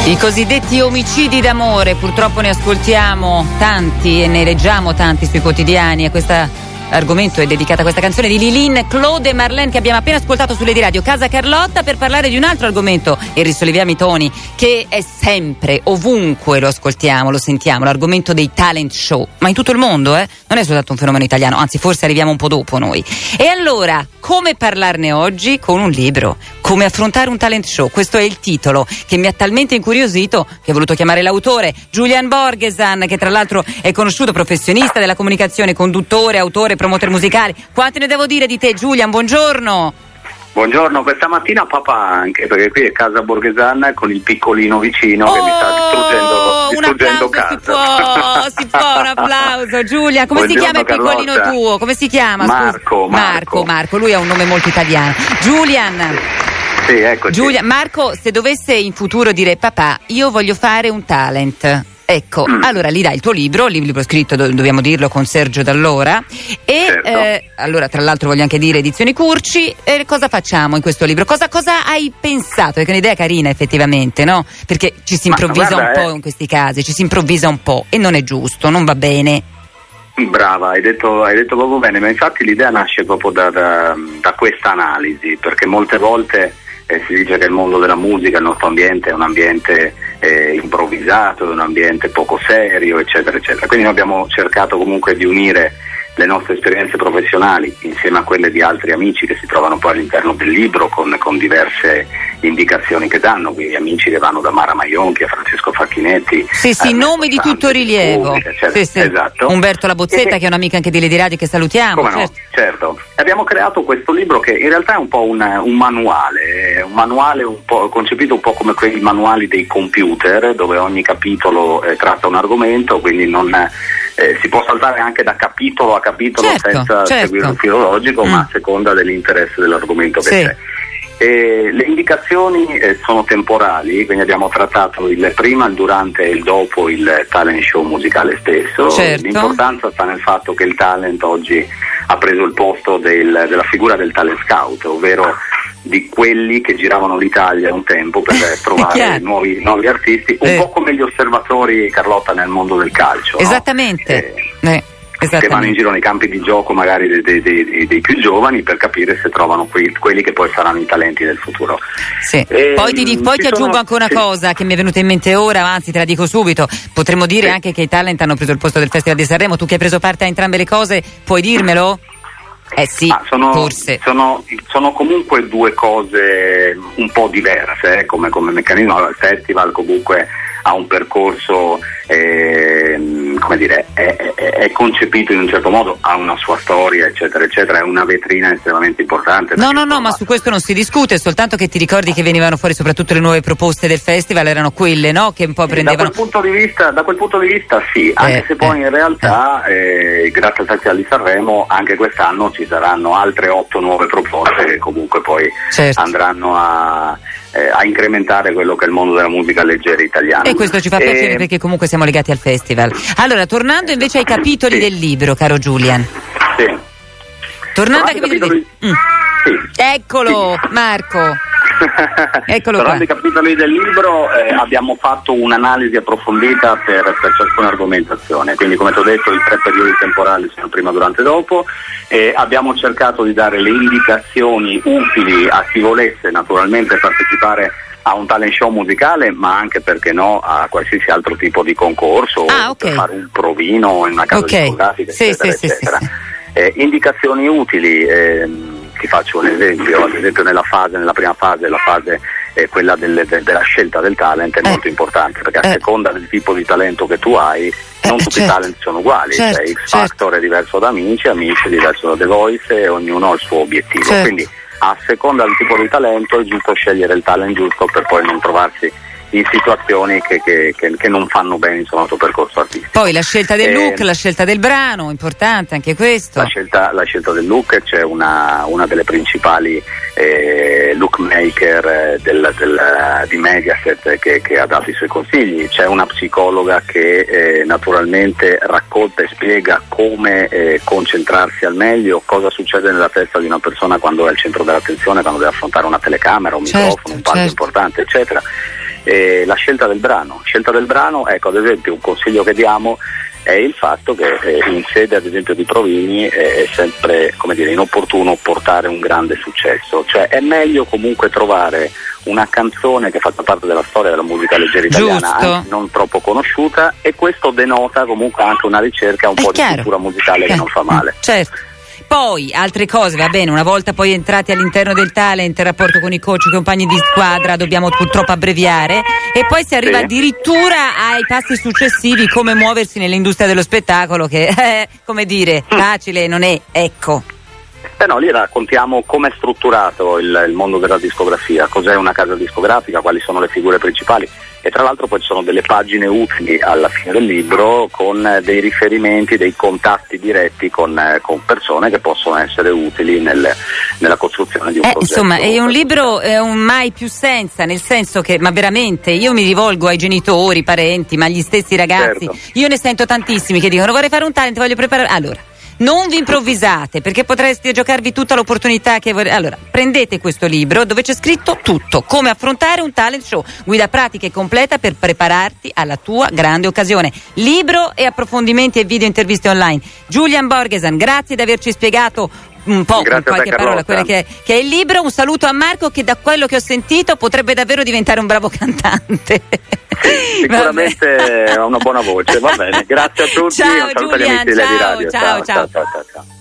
I cosiddetti omicidi d'amore, purtroppo ne ascoltiamo tanti e ne leggiamo tanti sui quotidiani, e questo argomento è dedicata a questa canzone di Lilin, Claude e Marlene che abbiamo appena ascoltato su Lady Radio Casa Carlotta, per parlare di un altro argomento, e risolleviamo i toni, che è sempre, ovunque lo ascoltiamo, lo sentiamo, l'argomento dei talent show, ma in tutto il mondo, non è soltanto un fenomeno italiano, anzi forse arriviamo un po' dopo noi. E allora, come parlarne oggi? Con un libro, Come affrontare un talent show, questo è il titolo che mi ha talmente incuriosito che ho voluto chiamare l'autore, Julian Borgesan, che tra l'altro è conosciuto professionista della comunicazione, conduttore, autore, promotore musicale. Quanti ne devo dire di te, Julian? Buongiorno. Buongiorno, questa mattina papà anche, perché qui è casa Borgesan con il piccolino vicino che mi sta distruggendo casa. Si può, un applauso. Giulia, come Buongiorno, si chiama il piccolino Carlotta. tuo? Come si chiama? Marco, lui ha un nome molto italiano. Julian. Sì, eccoci. Giulia, Marco, se dovesse in futuro dire papà, io voglio fare un talent, ecco, allora gli dai il tuo libro, il libro scritto, dobbiamo dirlo, con Sergio Dall'Ora, e certo. Allora tra l'altro voglio anche dire Edizioni Curci, cosa facciamo in questo libro? Cosa hai pensato? Perché è un'idea carina effettivamente, no? Perché ci si improvvisa un po' in questi casi, ci si improvvisa un po' e non è giusto, non va bene. Brava, hai detto proprio bene, ma infatti l'idea nasce proprio da questa analisi, perché molte volte si dice che il mondo della musica, il nostro ambiente è un ambiente improvvisato, è un ambiente poco serio, eccetera, eccetera. Quindi noi abbiamo cercato comunque di unire le nostre esperienze professionali insieme a quelle di altri amici che si trovano poi all'interno del libro con diverse indicazioni che danno, quindi amici che vanno da Mara Maionchi a Francesco Facchinetti. Sì, nomi di tutto rilievo. Sì. Esatto. Umberto La Bozzetta, che è un'amica anche di Lady Radio, che salutiamo. Come no, certo. Abbiamo creato questo libro che in realtà è un po' un manuale un po' concepito un po' come quei manuali dei computer, dove ogni capitolo tratta un argomento, quindi non si può saltare anche da capitolo a capitolo senza seguire un filo logico, ma a seconda dell'interesse dell'argomento che c'è. Le indicazioni sono temporali, quindi abbiamo trattato il prima, il durante e il dopo il talent show musicale stesso. L'importanza sta nel fatto che il talent oggi ha preso il posto della figura del talent scout, ovvero di quelli che giravano l'Italia un tempo per trovare nuovi artisti, un po' come gli osservatori, Carlotta, nel mondo del calcio. Esattamente. No? Che vanno in giro nei campi di gioco magari dei più giovani per capire se trovano quelli che poi saranno i talenti del futuro. Sì. Poi ti aggiungo anche una cosa che mi è venuta in mente ora, anzi te la dico subito, potremmo dire anche che i talent hanno preso il posto del Festival di Sanremo. Tu che hai preso parte a entrambe le cose, puoi dirmelo? Sì, forse. Sono comunque due cose un po' diverse come meccanismo. Il festival comunque ha un percorso, come dire, è concepito in un certo modo, ha una sua storia, eccetera, eccetera, è una vetrina estremamente importante. No, ma su questo non si discute, soltanto che ti ricordi che venivano fuori soprattutto le nuove proposte del festival, erano quelle, no? Che un po' prendevano. Da quel punto di vista sì, anche se poi in realtà, grazie al Festival di Sanremo, anche quest'anno ci saranno altre 8 nuove proposte che comunque poi andranno a incrementare quello che è il mondo della musica leggera italiana. E questo ci fa piacere, perché comunque siamo legati al festival. Allora, tornando invece ai capitoli del libro, caro Julian. Sì. Tornando ai capitoli. Eccolo, Marco. Eccolo qua. Tornando ai capitoli del libro, abbiamo fatto un'analisi approfondita per ciascuna argomentazione, quindi come ti ho detto i 3 periodi temporali sono prima, durante e dopo. Abbiamo cercato di dare le indicazioni utili a chi volesse naturalmente partecipare a un talent show musicale, ma anche, perché no, a qualsiasi altro tipo di concorso, per fare un provino in una casa discografica, eccetera. Indicazioni utili, ti faccio un esempio, ad esempio nella prima fase, la fase quella della scelta del talent è molto importante, perché a seconda del tipo di talento che tu hai, non tutti i talent sono uguali, X Factor è diverso da Amici è diverso da The Voice, e ognuno ha il suo obiettivo, quindi a seconda del tipo di talento è giusto scegliere il talent giusto per poi non trovarsi in situazioni che non fanno bene insomma il suo percorso artistico. Poi la scelta del look, la scelta del brano, importante anche questo. La scelta del look, c'è una delle principali look maker di Mediaset che ha dato i suoi consigli, c'è una psicologa che naturalmente racconta e spiega come concentrarsi al meglio, cosa succede nella testa di una persona quando è al centro dell'attenzione, quando deve affrontare una telecamera, un microfono, un palco importante, eccetera. la scelta del brano, ecco, ad esempio un consiglio che diamo è il fatto che in sede ad esempio di provini è sempre, come dire, inopportuno portare un grande successo, cioè è meglio comunque trovare una canzone che faccia parte della storia della musica leggera italiana, anche non troppo conosciuta, e questo denota comunque anche una ricerca un po' di cultura musicale che non fa male. Certo. Poi altre cose, va bene, una volta poi entrati all'interno del talent, il rapporto con i coach, i compagni di squadra, dobbiamo purtroppo abbreviare, e poi si arriva addirittura ai passi successivi, come muoversi nell'industria dello spettacolo, che come dire, facile non è, ecco. No, lì raccontiamo come è strutturato il mondo della discografia, cos'è una casa discografica, quali sono le figure principali, e tra l'altro poi ci sono delle pagine utili alla fine del libro con dei riferimenti, dei contatti diretti con persone che possono essere utili nella costruzione di un progetto. Insomma, è un libro un mai più senza, nel senso che, ma veramente, io mi rivolgo ai genitori, parenti, ma agli stessi ragazzi, certo. Io ne sento tantissimi che dicono vorrei fare un talent, voglio preparare, allora non vi improvvisate, perché potreste giocarvi tutta l'opportunità che allora prendete questo libro dove c'è scritto tutto, come affrontare un talent show, guida pratica e completa per prepararti alla tua grande occasione, libro e approfondimenti e video interviste online. Julian Borgeson, grazie di averci spiegato un po' con qualche parola quella che è il libro. Un saluto a Marco, che da quello che ho sentito potrebbe davvero diventare un bravo cantante. Sicuramente ha una buona voce, va bene, grazie a tutti. Ciao un saluto Julian, agli amici di Lady Radio. Ciao.